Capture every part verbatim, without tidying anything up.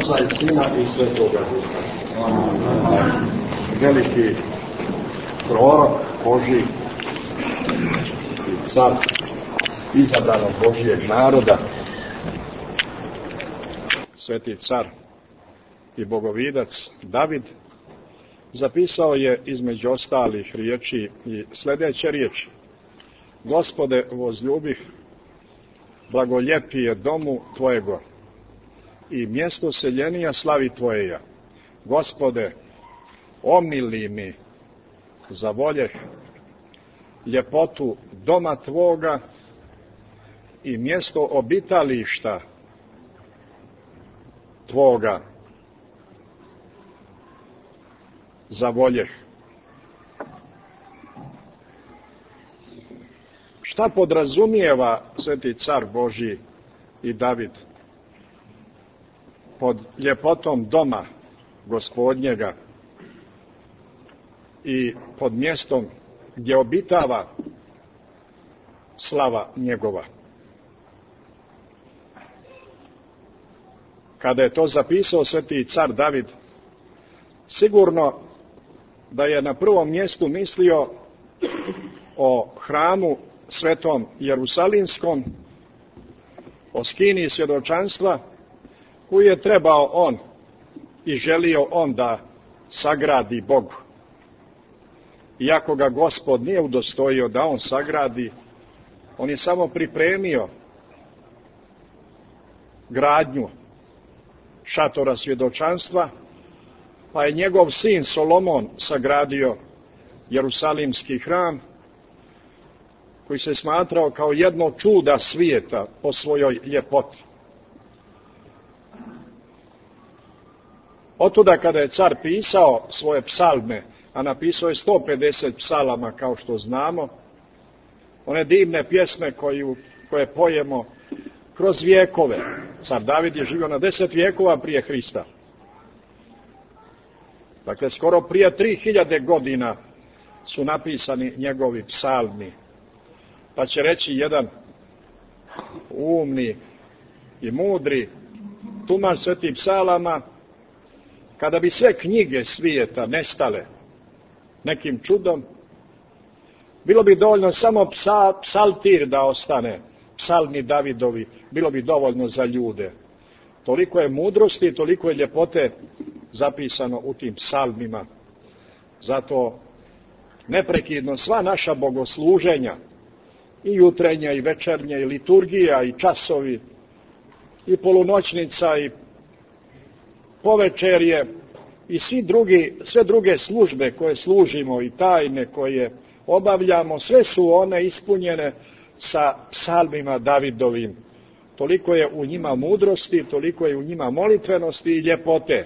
Oca i Sina i Svetoga Duha. Veliki prorok Božji i car izabranog Božijeg naroda, sveti car i bogovidac David, zapisao je između ostalih riječi i sljedeće riječi: Gospode, возljubih, blagoljepi je domu Tvojego i mjesto seljenija slavi Tvojeja. Gospode, omili mi, zavoljeh ljepotu doma Tvoga i mjesto obitališta Tvoga zavoljeh. Šta podrazumijeva sveti car Božji i David pod ljepotom doma Gospodnjega i pod mjestom gdje obitava slava njegova? Kada je to zapisao sveti car David, sigurno da je na prvom mjestu mislio o hramu svetom Jerusalimskom, o skini svjedočanstva koju je trebao on i želio on da sagradi Bogu. Iako ga Gospod nije udostojio da on sagradi, on je samo pripremio gradnju šatora svjedočanstva, pa je njegov sin Solomon sagradio Jerusalimski hram, koji se smatrao kao jedno čuda svijeta po svojoj ljepoti. Otuda kada je car pisao svoje psalme, a napisao je sto pedeset psalama, kao što znamo, one divne pjesme koju, koje pojemo kroz vijekove. Car David je živio na deset vijekova prije Hrista. Dakle, skoro prije tri hiljade godina su napisani njegovi psalmi. Pa će reći jedan umni i mudri tumač svetih psalama: kada bi sve knjige svijeta nestale nekim čudom, bilo bi dovoljno samo psa, psaltir da ostane, psalmi Davidovi, bilo bi dovoljno za ljude. Toliko je mudrosti, toliko je ljepote zapisano u tim psalmima. Zato neprekidno sva naša bogosluženja, i jutrenja, i večernja, i liturgija, i časovi, i polunoćnica, i povečerje, i svi drugi, sve druge službe koje služimo i tajne koje obavljamo, sve su one ispunjene sa psalmima Davidovim. Toliko je u njima mudrosti, toliko je u njima molitvenosti i ljepote.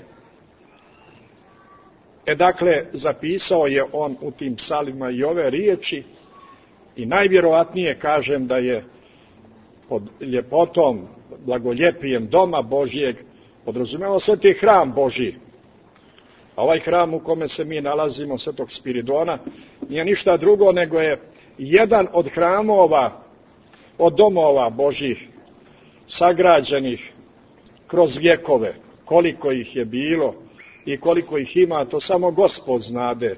E dakle, zapisao je on u tim psalmima i ove riječi, i najvjerovatnije kažem da je pod ljepotom, blagoljepijem doma Božijeg podrazumijevao sveti hram Božji. A ovaj hram u kome se mi nalazimo, svetog Spiridona, nije ništa drugo nego je jedan od hramova, od domova Božjih, sagrađenih kroz vjekove. Koliko ih je bilo i koliko ih ima, to samo Gospod znade.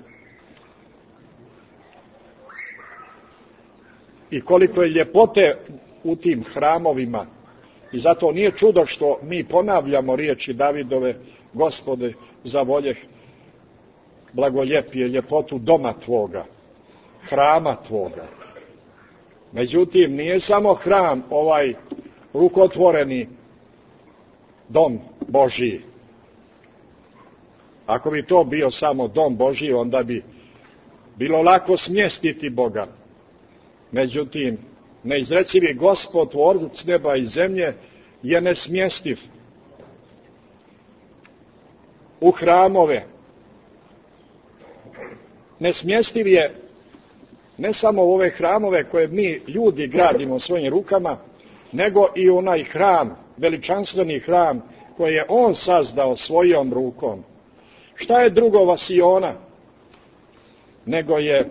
I koliko je ljepote u tim hramovima. I zato nije čudo što mi ponavljamo riječi Davidove: Gospode, zavoljeh, blagoljepi je ljepotu doma Tvoga, hrama Tvoga. Međutim, nije samo hram ovaj rukotvoreni dom Božji. Ako bi to bio samo dom Božji, onda bi bilo lako smjestiti Boga. Međutim, neizrecivi Gospod, tvorac neba i zemlje, je nesmjestiv u hramove. Nesmjestiv je ne samo u ove hramove koje mi ljudi gradimo svojim rukama, nego i onaj hram, veličanstveni hram koji je on sazdao svojom rukom. Šta je drugo vasiona nego je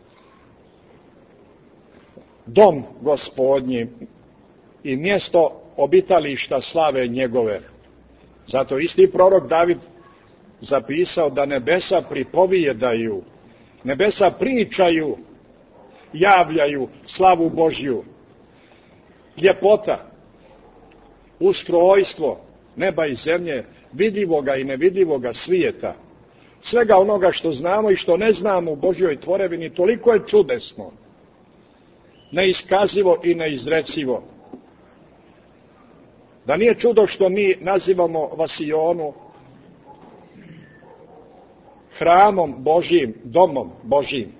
dom Gospodnji i mjesto obitališta slave njegove. Zato isti prorok David zapisao da nebesa pripovijedaju, nebesa pričaju, javljaju slavu Božju. Ljepota, ustrojstvo neba i zemlje, vidljivoga i nevidljivoga svijeta, svega onoga što znamo i što ne znamo u Božjoj tvorevini, toliko je čudesno, neiskazivo i neizrecivo, da nije čudo što mi nazivamo Vasionu hramom Božjim, domom Božjim.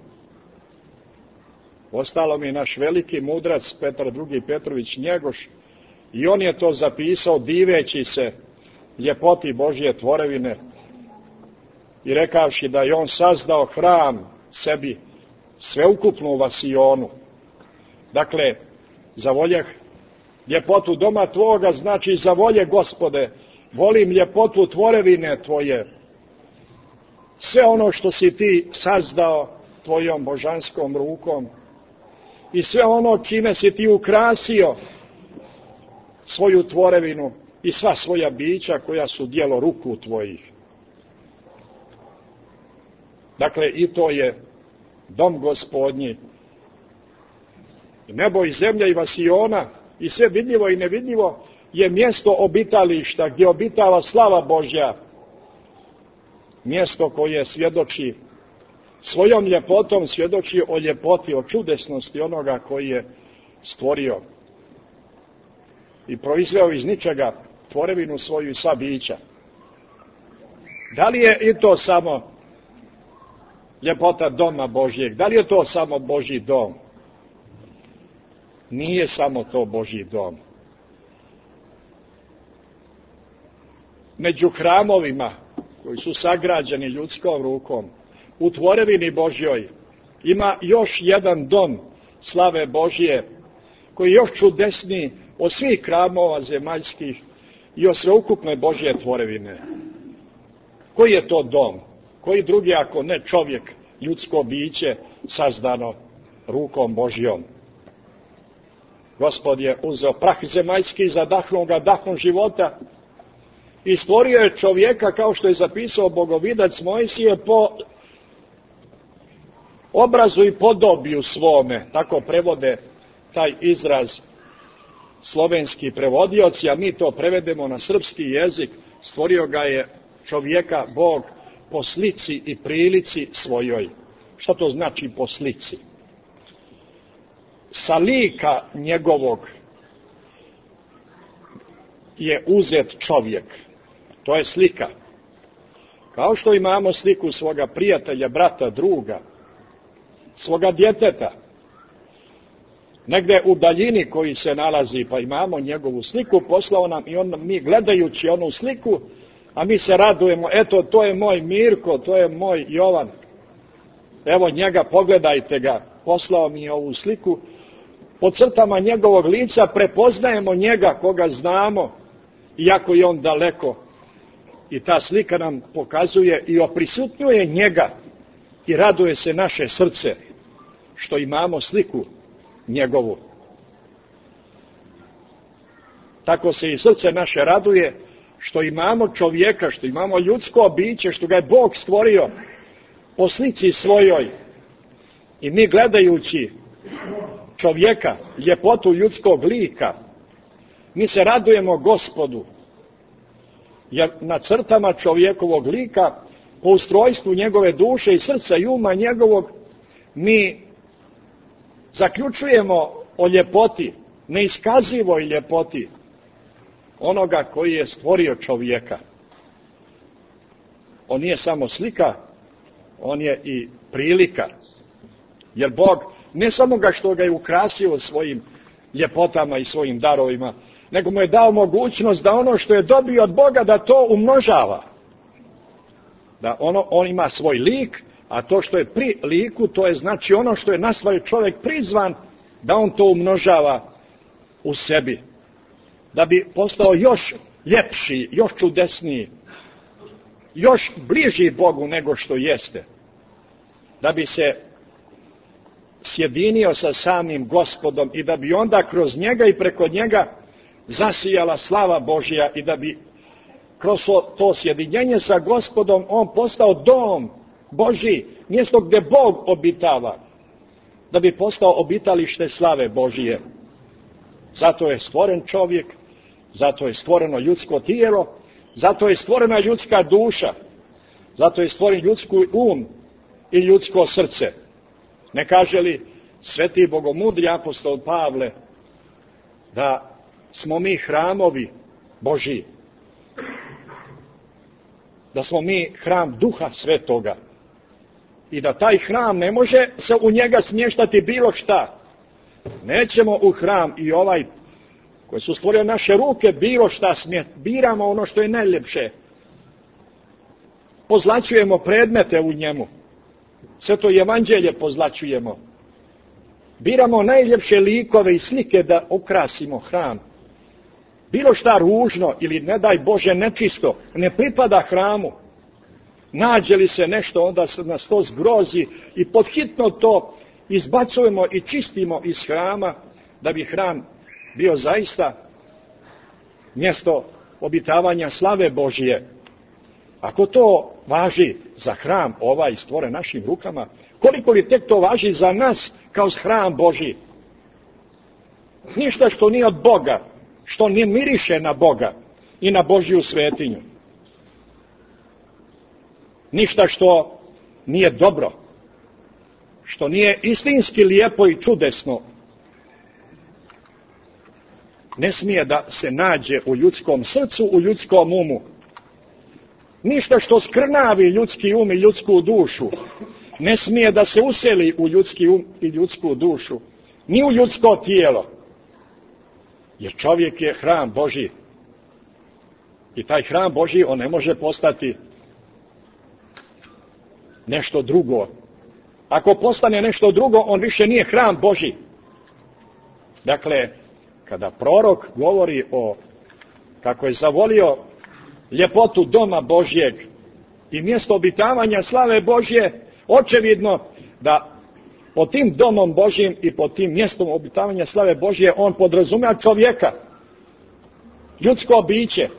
Ostalo mi naš veliki mudrac Petar drugi Petrović Njegoš, i on je to zapisao diveći se ljepoti Božje tvorevine i rekavši da je on sazdao hram sebi, sveukupnu Vasionu. Dakle, zavoljeh ljepotu doma tvoga, znači zavolje Gospode, volim ljepotu tvorevine tvoje, sve ono što si ti sazdao tvojom božanskom rukom i sve ono čime si ti ukrasio svoju tvorevinu i sva svoja bića koja su djelo ruku tvojih. Dakle, i to je dom Gospodnji. Nebo i zemlja i Vasiona i sve vidljivo i nevidljivo je mjesto obitališta gdje obitava slava Božja. Mjesto koje svjedoči svojom ljepotom, svjedoči o ljepoti, o čudesnosti onoga koji je stvorio i proizveo iz ničega tvorevinu svoju i sva bića. Da li je i to samo ljepota doma Božjeg? Da li je to samo Božji dom? Nije samo to Božji dom. Među hramovima koji su sagrađeni ljudskom rukom, u tvorevini Božjoj ima još jedan dom slave Božje, koji je još čudesniji od svih hramova zemaljskih i od sveukupne Božje tvorevine. Koji je to dom? Koji drugi ako ne čovjek, ljudsko biće, sazdano rukom Božjom? Gospod je uzeo prah zemaljski i zadahnuo ga dahom života i stvorio je čovjeka, kao što je zapisao bogovidac Mojsije, po obrazu i podobiju svome. Tako prevode taj izraz slovenski prevodioci, a mi to prevedemo na srpski jezik. Stvorio ga je čovjeka Bog po slici i prilici svojoj. Šta to znači po slici? Sa lika njegovog je uzet čovjek. To je slika. Kao što imamo sliku svoga prijatelja, brata, druga, svoga djeteta, negde u daljini koji se nalazi, pa imamo njegovu sliku, poslao nam i on, mi gledajući onu sliku, a mi se radujemo, eto, to je moj Mirko, to je moj Jovan, evo njega, pogledajte ga, poslao mi je ovu sliku, po crtama njegovog lica prepoznajemo njega koga znamo, iako je on daleko. I ta slika nam pokazuje i oprisutnjuje njega i raduje se naše srce što imamo sliku njegovu. Tako se i srce naše raduje što imamo čovjeka, što imamo ljudsko biće, što ga je Bog stvorio po slici svojoj. I mi gledajući čovjeka, ljepotu ljudskog lika, mi se radujemo Gospodu. Jer na crtama čovjekovog lika, po ustrojstvu njegove duše i srca i uma njegovog, mi zaključujemo o ljepoti, neiskazivoj ljepoti onoga koji je stvorio čovjeka. On nije samo slika, on je i prilika. Jer Bog ne samo ga što ga je ukrasio svojim ljepotama i svojim darovima, nego mu je dao mogućnost da ono što je dobio od Boga da to umnožava. Da ono, on ima svoj lik, a to što je pri liku, to je znači ono što je na svoj čovjek prizvan, da on to umnožava u sebi. Da bi postao još ljepši, još čudesniji, još bliži Bogu nego što jeste. Da bi se sjedinio sa samim Gospodom i da bi onda kroz njega i preko njega zasijala slava Božja i da bi kroz to sjedinjenje sa Gospodom, on postao dom Božji, mjesto gdje Bog obitava, da bi postao obitalište slave Božije. Zato je stvoren čovjek, zato je stvoreno ljudsko tijelo, zato je stvorena ljudska duša, zato je stvoren ljudski um i ljudsko srce. Ne kaže li sveti bogomudri apostol Pavle da smo mi hramovi Božji, da smo mi hram Duha Svetoga i da taj hram ne može se u njega smještati bilo šta. Nećemo u hram i ovaj koji su stvorio naše ruke bilo šta smjeti. Biramo ono što je najljepše. Pozlaćujemo predmete u njemu. Sve to evanđelje pozlaćujemo. Biramo najljepše likove i slike da ukrasimo hram. Bilo šta ružno ili ne daj Bože nečisto ne pripada hramu. Nađe li se nešto, onda nas to zgrozi i podhitno to izbacujemo i čistimo iz hrama, da bi hram bio zaista mjesto obitavanja slave Božije. Ako to važi za hram ovaj stvoren našim rukama, koliko li tek to važi za nas kao hram Božji? Ništa što nije od Boga, što ne miriše na Boga i na Božju svetinju. Ništa što nije dobro, što nije istinski lijepo i čudesno, ne smije da se nađe u ljudskom srcu, u ljudskom umu. Ništa što skrnavi ljudski um i ljudsku dušu ne smije da se useli u ljudski um i ljudsku dušu, ni u ljudsko tijelo. Jer čovjek je hram Božji. I taj hram Božji, on ne može postati nešto drugo. Ako postane nešto drugo, on više nije hram Božji. Dakle, kada prorok govori o kako je zavolio ljepotu doma Božjeg i mjesto obitavanja slave Božje, očevidno da pod tim domom Božjim i pod tim mjestom obitavanja slave Božje on podrazumija čovjeka, ljudsko biće.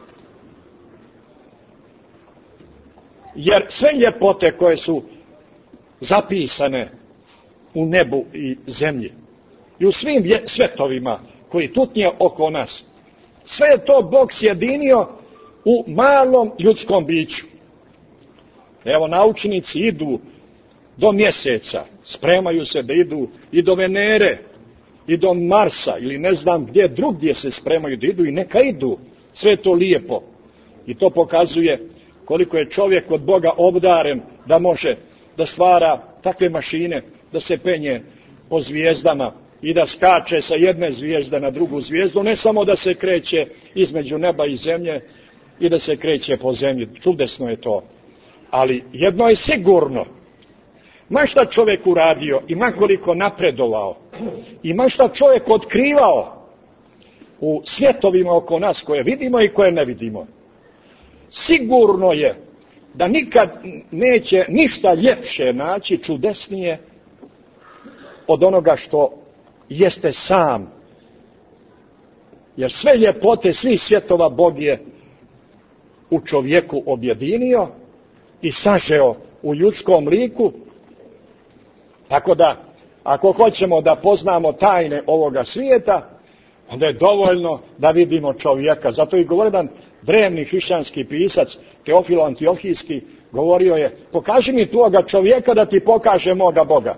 Jer sve ljepote koje su zapisane u nebu i zemlji i u svim svetovima koji tutnje oko nas, sve je to Bog sjedinio u malom ljudskom biću. Evo, naučnici idu do mjeseca, spremaju se da idu i do Venere, i do Marsa, ili ne znam gdje drugdje se spremaju da idu i neka idu. Sve je to lijepo. I to pokazuje koliko je čovjek od Boga obdaren da može da stvara takve mašine, da se penje po zvijezdama i da skače sa jedne zvijezde na drugu zvijezdu, ne samo da se kreće između neba i zemlje i da se kreće po zemlji. Čudesno je to. Ali jedno je sigurno. Ma šta čovjek uradio i ma koliko napredovao i ma šta čovjek otkrivao u svjetovima oko nas koje vidimo i koje ne vidimo, sigurno je da nikad neće ništa ljepše naći, čudesnije od onoga što jeste sam. Jer sve ljepote svih svjetova Bog je u čovjeku objedinio i sažeo u ljudskom liku. Tako da, ako hoćemo da poznamo tajne ovoga svijeta, onda je dovoljno da vidimo čovjeka. Zato i govori jedan drevni hrišćanski pisac, Teofilo Antiohijski, govorio je: pokaži mi toga čovjeka da ti pokaže moga Boga.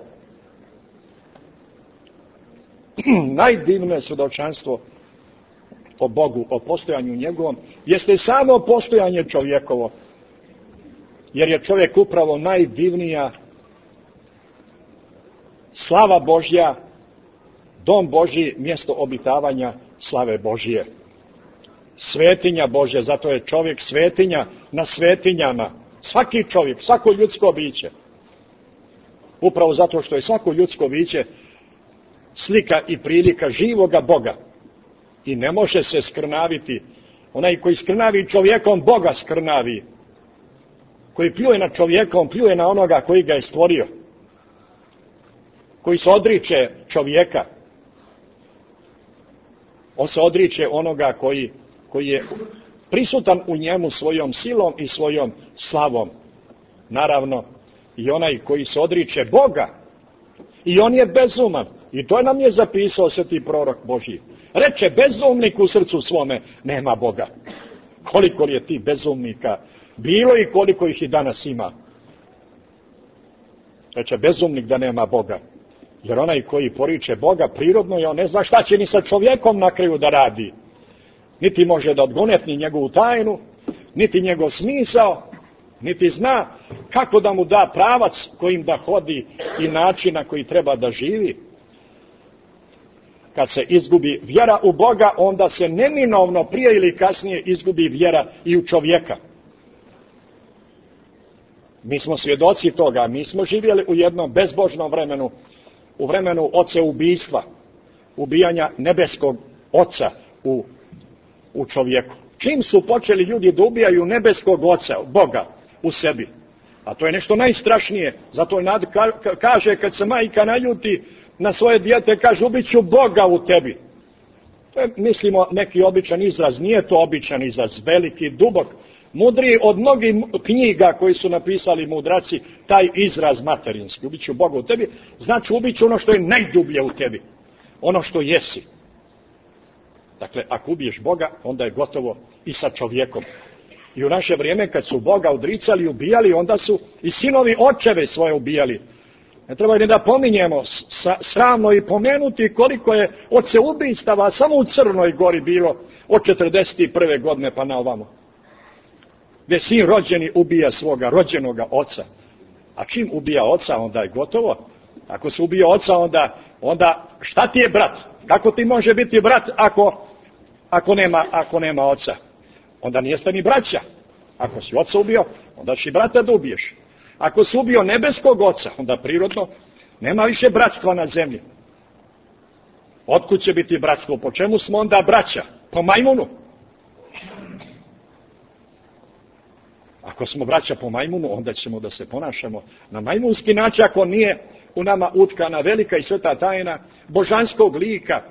Najdivnije svjedočanstvo o Bogu, o postojanju njegovom, jeste samo postojanje čovjekovo. Jer je čovjek upravo najdivnija slava Božja, dom Božji, mjesto obitavanja slave Božje. Svetinja Božja, zato je čovjek svetinja na svetinjama. Svaki čovjek, svako ljudsko biće. Upravo zato što je svako ljudsko biće slika i prilika živoga Boga. I ne može se skrnaviti. Onaj koji skrnavi čovjekom, Boga skrnavi. Koji pljuje na čovjeka, on pljuje na onoga koji ga je stvorio. Koji se odriče čovjeka, on se odriče onoga koji, koji je prisutan u njemu svojom silom i svojom slavom. Naravno, i onaj koji se odriče Boga, i on je bezuman. I to nam je zapisao sveti prorok Božji. Reče bezumnik u srcu svome, nema Boga. Koliko li je ti bezumnika bilo i koliko ih i danas ima? Reče bezumnik da nema Boga. Jer onaj koji poriče Boga prirodno je, on ne zna šta će ni sa čovjekom na kraju da radi. Niti može da odgonetni njegovu tajnu, niti njegov smisao, niti zna kako da mu da pravac kojim da hodi i način na koji treba da živi. Kad se izgubi vjera u Boga, onda se neminovno prije ili kasnije izgubi vjera i u čovjeka. Mi smo svjedoci toga, mi smo živjeli u jednom bezbožnom vremenu, u vremenu oceubijstva, ubijanja nebeskog oca u, u čovjeku. Čim su počeli ljudi da ubijaju nebeskog oca, Boga, u sebi, a to je nešto najstrašnije, zato je nad, ka, kaže kad se majka naljuti na svoje dijete, kaže ubit ću Boga u tebi. To je, mislimo, neki običan izraz, nije to običan izraz, veliki, dubok, mudriji od mnogih knjiga koji su napisali mudraci, taj izraz materinski, ubit ću Boga u tebi, znači ubit ću ono što je najdublje u tebi, ono što jesi. Dakle, ako ubiješ Boga, onda je gotovo i sa čovjekom. I u naše vrijeme, kad su Boga odricali i ubijali, onda su i sinovi očeve svoje ubijali. Ne treba ni da pominjemo, sramno i pomenuti koliko je oceubistava samo u Crnoj Gori bilo od četrdeset prve godine pa na ovamo. Gdje sin rođeni ubija svoga rođenoga oca. A čim ubija oca, onda je gotovo. Ako se ubija oca, onda, onda šta ti je brat? Kako ti može biti brat ako, ako, nema, ako nema oca? Onda nijeste ni braća. Ako si oca ubio, onda si brata da ubiješ. Ako si ubio nebeskog oca, onda prirodno nema više bratstva na zemlji. Otkud će biti bratstvo? Po čemu smo onda braća? Po majmunu. Ako smo braća po majmunu, onda ćemo da se ponašamo na majmunski način, ako nije u nama utkana velika i sveta tajna božanskog lika.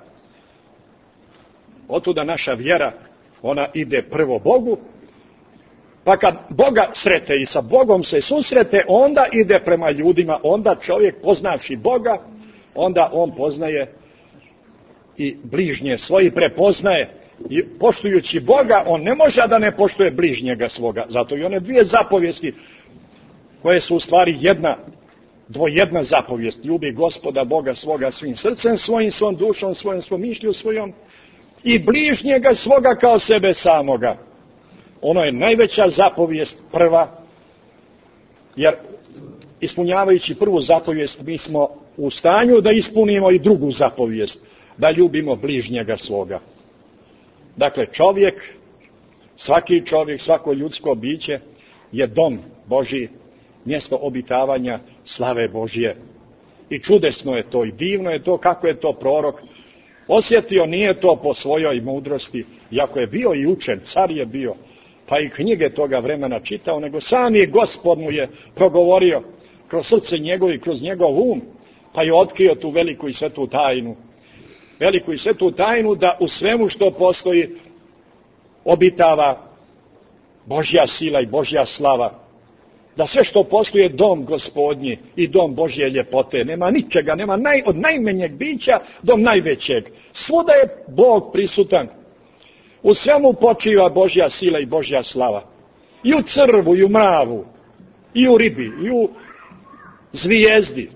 Otuda naša vjera, ona ide prvo Bogu, pa kad Boga srete i sa Bogom se susrete, onda ide prema ljudima, onda čovjek poznavši Boga, onda on poznaje i bližnje svoje prepoznaje. I poštujući Boga, on ne može da ne poštuje bližnjega svoga. Zato i one dvije zapovijesti, koje su u stvari jedna, dvojedna zapovijest. Ljubi Gospoda Boga svoga svim srcem svojim, svom dušom svojom, svom mišlju svojom i bližnjega svoga kao sebe samoga. Ono je najveća zapovijest, prva, jer ispunjavajući prvu zapovijest mi smo u stanju da ispunimo i drugu zapovijest, da ljubimo bližnjega svoga. Dakle, čovjek, svaki čovjek, svako ljudsko biće je dom Božji, mjesto obitavanja slave Božje. I čudesno je to i divno je to kako je to prorok osjetio, nije to po svojoj mudrosti, iako je bio i učen, car je bio, pa i knjige toga vremena čitao, nego sam je Gospod mu je progovorio kroz srce njegovo i kroz njegov um, pa je otkrio tu veliku i svetu tajnu. Veliku i svetu tajnu da u svemu što postoji obitava Božja sila i Božja slava. Da sve što postoji je dom Gospodnji i dom Božje ljepote. Nema ničega, nema naj, od najmenjeg bića do najvećeg. Svuda je Bog prisutan. U svemu počiva Božja sila i Božja slava. I u crvu, i u mravu, i u ribi, i u zvijezdi.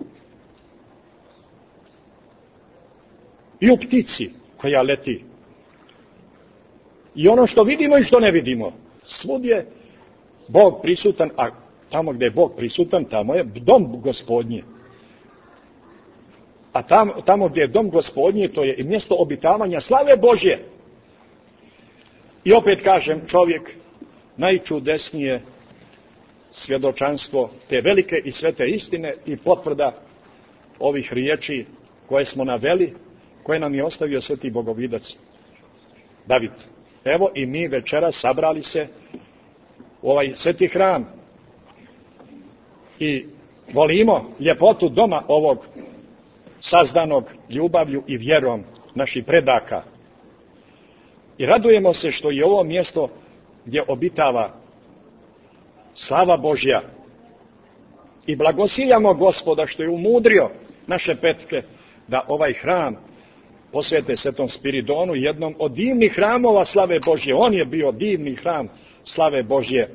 I u ptici koja leti. I ono što vidimo i što ne vidimo. Svud je Bog prisutan, a tamo gdje je Bog prisutan, tamo je dom Gospodnji. A tam, tamo gdje je dom Gospodnji, to je i mjesto obitavanja slave Božje. I opet kažem, čovjek najčudesnije svjedočanstvo te velike i svete istine i potvrda ovih riječi koje smo naveli, koje nam je ostavio sveti bogovidac David. Evo i mi večeras sabrali se u ovaj sveti hram i volimo ljepotu doma ovog sazdanog ljubavlju i vjerom naših predaka. I radujemo se što je ovo mjesto gdje obitava slava Božja. I blagosiljamo Gospoda što je umudrio naše petke da ovaj hram posvete Svetom Spiridonu, jednom od divnih hramova slave Božje. On je bio divni hram slave Božje,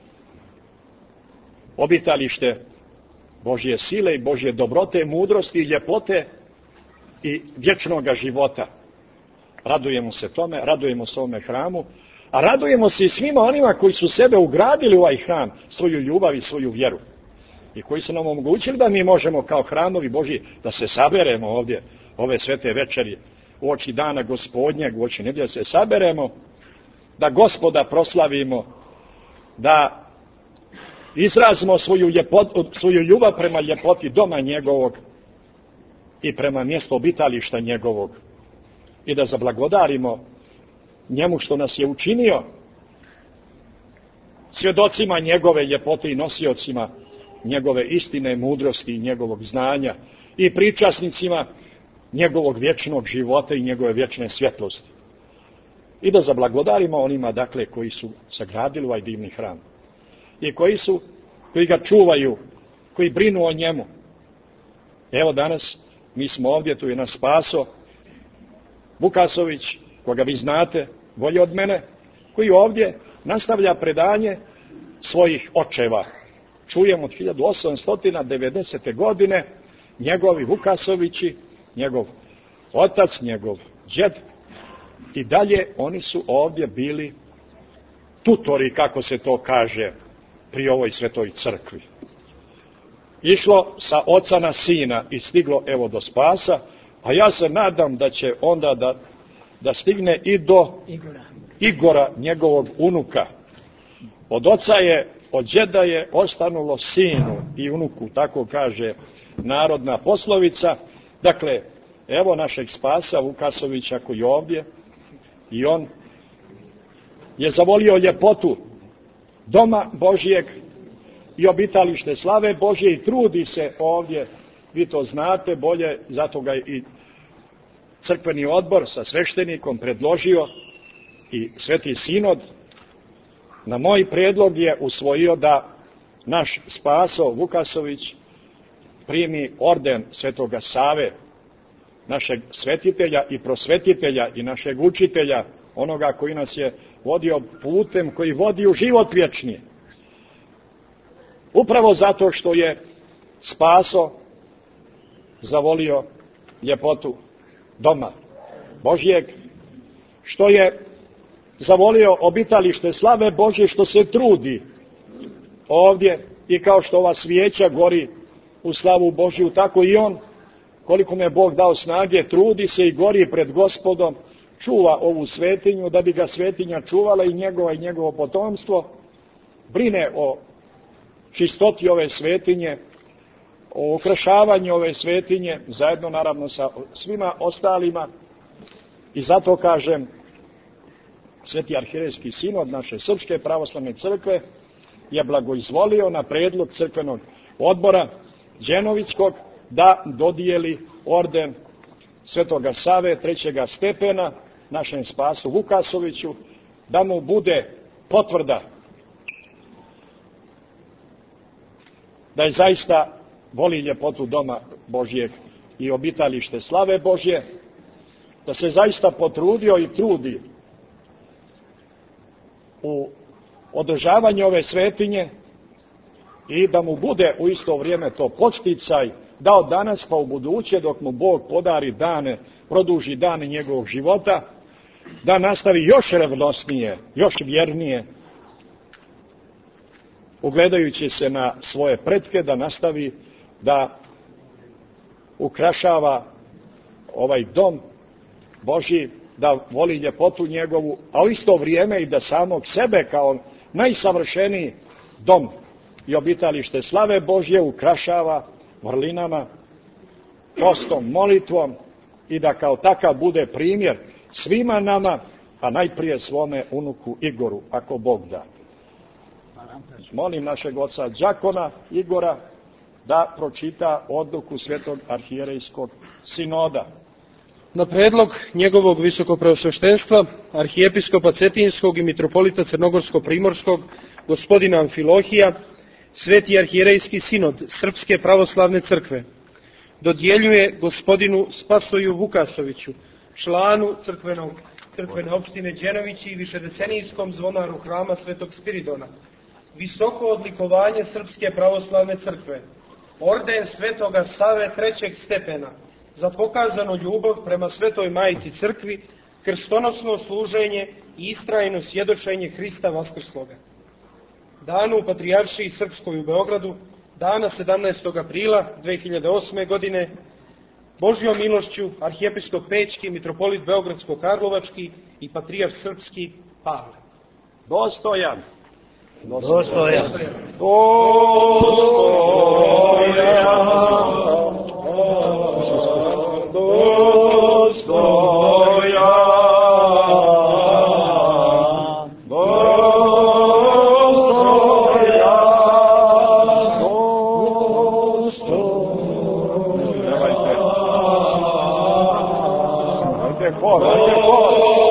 obitalište Božje sile i Božje dobrote, mudrosti i ljepote i vječnoga života. Radujemo se tome, radujemo se ovome hramu, a radujemo se i svima onima koji su sebe ugradili u ovaj hram, svoju ljubav i svoju vjeru. I koji su nam omogućili da mi možemo kao hramovi Božji da se saberemo ovdje, ove svete večeri, u oči dana Gospodnjeg, u oči nedjelje se saberemo, da Gospoda proslavimo, da izrazimo svoju, ljepotu, svoju ljubav prema ljepoti doma njegovog i prema mjestu obitališta njegovog. I da zablagodarimo njemu što nas je učinio svjedocima njegove ljepote i nosiocima njegove istine, mudrosti i njegovog znanja i pričasnicima njegovog vječnog života i njegove vječne svjetlosti. I da zablagodarimo onima, dakle, koji su sagradili ovaj divni hram i koji su, koji ga čuvaju, koji brinu o njemu. Evo danas mi smo ovdje, tu je nas Spaso Vukasović, koga vi znate bolje od mene, koji ovdje nastavlja predanje svojih očeva. Čujemo od hiljadu osamsto devedesete. godine njegovi Vukasovići, njegov otac, njegov džed i dalje oni su ovdje bili tutori, kako se to kaže, pri ovoj svetoj crkvi. Išlo sa oca na sina i stiglo evo do Spasa, a ja se nadam da će onda da, da stigne i do Igora. Igora, njegovog unuka. Od oca je, od džeda je ostanulo sinu i unuku, tako kaže narodna poslovica. Dakle, evo našeg Spasa Vukasovića koji je ovdje i on je zavolio ljepotu doma Božjeg i obitalište slave Božje i trudi se ovdje, vi to znate bolje, zato ga i crkveni odbor sa sveštenikom predložio i Sveti Sinod na moj prijedlog je usvojio da naš Spaso Vukasović primi orden Svetoga Save, našeg svetitelja i prosvetitelja i našeg učitelja, onoga koji nas je vodio putem koji vodi u život vječni. Upravo zato što je Spaso zavolio ljepotu doma Božjeg, što je zavolio obitalište slave Božje, što se trudi ovdje i kao što ova svijeća gori u slavu Božju, tako i on, koliko mu je Bog dao snage, trudi se i gori pred Gospodom, čuva ovu svetinju, da bi ga svetinja čuvala i njegova i njegovo potomstvo, brine o čistoti ove svetinje, o ukrašavanju ove svetinje, zajedno naravno sa svima ostalima. I zato kažem, Sveti arhirejski sinod naše Srpske pravoslavne crkve je blagoizvolio na predlog crkvenog odbora Đenovićkog da dodijeli orden Svetoga Save trećega stepena našem Spasu Vukasoviću, da mu bude potvrda da je zaista voli ljepotu doma Božjeg i obitalište slave Božje, da se zaista potrudio i trudi u održavanju ove svetinje i da mu bude u isto vrijeme to podsticaj da od danas pa u buduće, dok mu Bog podari dane, produži dane njegovog života, da nastavi još revnosnije, još vjernije, ugledajući se na svoje pretke, da nastavi da ukrašava ovaj dom Božji, da voli ljepotu njegovu, a u isto vrijeme i da samog sebe kao najsavršeniji dom i obitalište slave Božje ukrašava vrlinama, postom, molitvom i da kao takav bude primjer svima nama, a najprije svome unuku Igoru, ako Bog da. Molim našeg oca đakona Igora da pročita odluku Svetog arhijerejskog sinoda. Na predlog njegovog visokopreosveštenstva, arhijepiskopa Cetinskog i mitropolita Crnogorsko-primorskog, gospodina Amfilohija, Sveti arhijerejski sinod Srpske pravoslavne crkve dodjeljuje gospodinu Spasoju Vukasoviću, članu crkvenog, crkvene opštine Đenovići i višedecenijskom zvonaru hrama Svetog Spiridona, visoko odlikovanje Srpske pravoslavne crkve, orden Svetoga Save trećeg stepena, za pokazanu ljubav prema Svetoj Majici crkvi, krstonosno služenje i istrajno svjedočenje Hrista Vaskrsloga. Danu u Patrijaršiji Srpskoj u Beogradu, dana sedamnaestog aprila dve hiljade osme. godine, Božjom milošću arhijepiskop Pećki, mitropolit Beogradsko-Karlovački i patrijarh Srpski Pavle. Dostojan. Dostojan. Dostojan. Dostojan. Hor, hajde hor.